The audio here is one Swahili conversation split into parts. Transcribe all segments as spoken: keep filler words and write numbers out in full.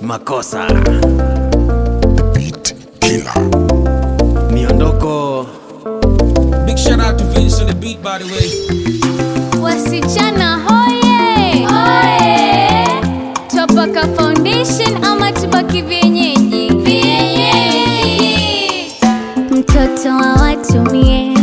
Makosa Beat Killer. Miondoko. Big shout out to Vince on the beat, by the way. Wasichana hoye hoye, Twapaka foundation ama tubaki vienyeji? Vienyeji. Mtoto wa watu mie,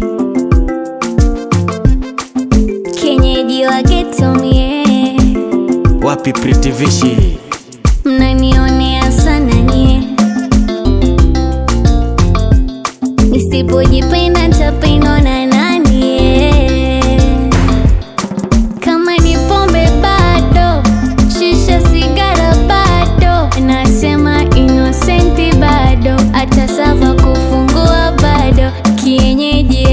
kienyeji wa ghetto mie. Wapi Pretty Vishi? Mnanionea sana nye, nisipojipenda nitapendwa na nani? Kama ni pombe bado, shisha sigara bado, nasema innocent bado, atasava kufungua bado. Kienyeji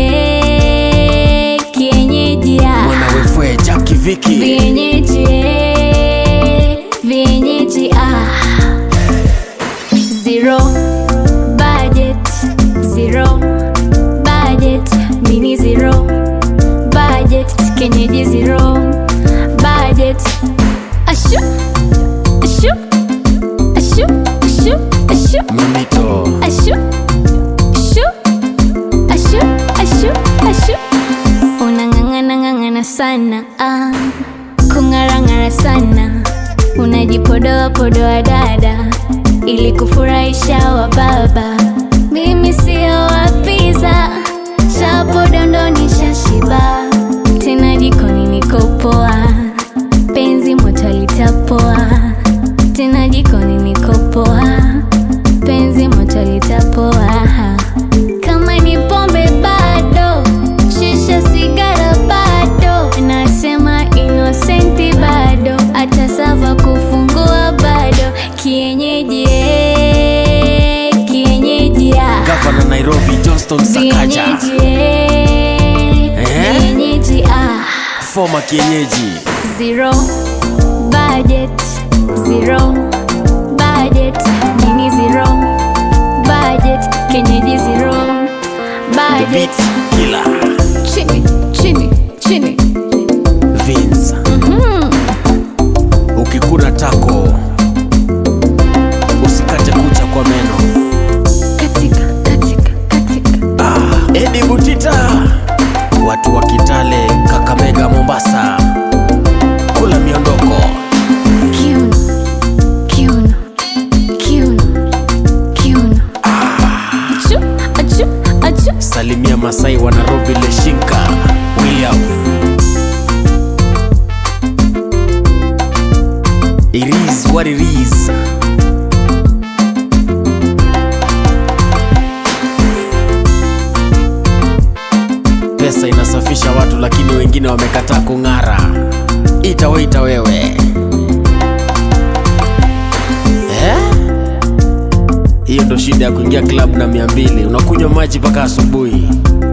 kienyeji Mwana wefwe Jackie Vicky. vienyeji vienyeji ah. Zero budget, zero budget, mini zero budget, kienyeji zero budget. Ashu, ashu, ashu, ashu, ashu, Mamito. ashu, ashu, ashu, ashu, ashu. Unang'ang'ana ng'ang'ana sana ah. Kung'ara-ng'ara sana, unajipodoa podoa dada ili kufurahisha wa baba. Mimi sio wa pizza, chapo dondoni shashiba, tena jikoni niko poa, penzi moto litapoa, tena jikoni niko poa, penzi moto litapoa. Kama ni pombe bado, shisha sigara bado, nasema innocent bado, atasava kufungua bado. Kienyeji kienyeji Gavana Nairobi Johnston Sakaja. kienyeji ah. Former kienyeji. Zero budget, zero budget, mini zero budget, kienyeji zero The budget. Beat Killer. Chini, chini, chini. Vince. Ukikuna tako usikate kucha kwa meno. Katika, katika, katika. Ah, Eddie Butita. Watu wa Kitale, Kakamega, Mombasa. Kula miondoko. Kiuno, kiuno, kiuno, kiuno. Achu, achu, achu. Salimia Masai wa Nairobi, Leshinka William. It is what it is. Pesa inasafisha watu, lakini wengine wamekataa kung'ara. Ita waita wewe eh? Hiyo ndo shida ya kuingia club na mia mbili. Unakunywa maji mpaka asubuhi.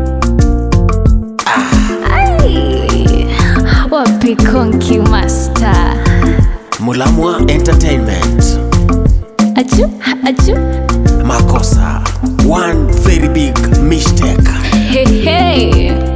Ai, wapi Konki Master? Mulamwa Entertainment. Achu, achu. Makosa. One very big mistake. Hey, hey.